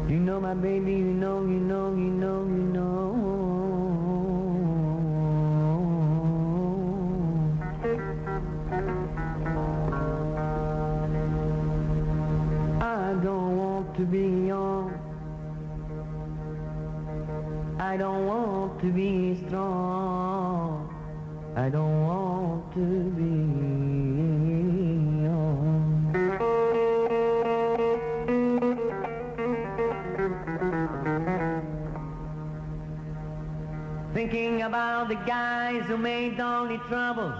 You know my baby, you know, you know, you know, you know. I don't want to be young. I don't want to be strong. I don't want to be young. Thinking about the guys who made only troubles.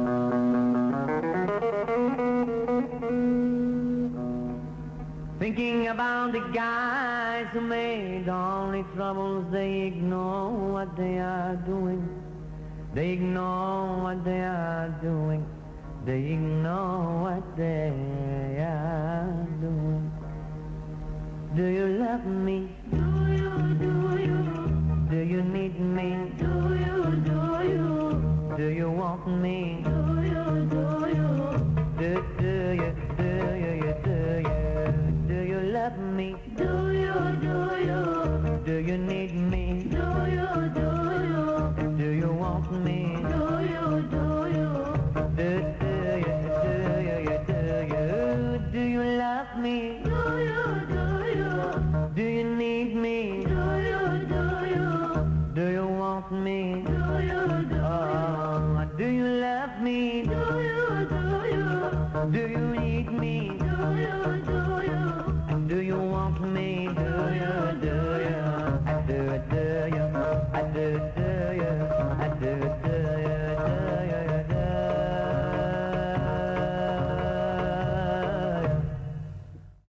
Thinking about the guys who made only troubles. They ignore what they are doing. They ignore what they are doing. They ignore what they are doing. Do you love me? Do you? Do you need me? Do you? Do you want me? Do you? Do you? Do you love me? Do you? Do you need me? Do you? Do you want me? Do you? Do you love me? Do you?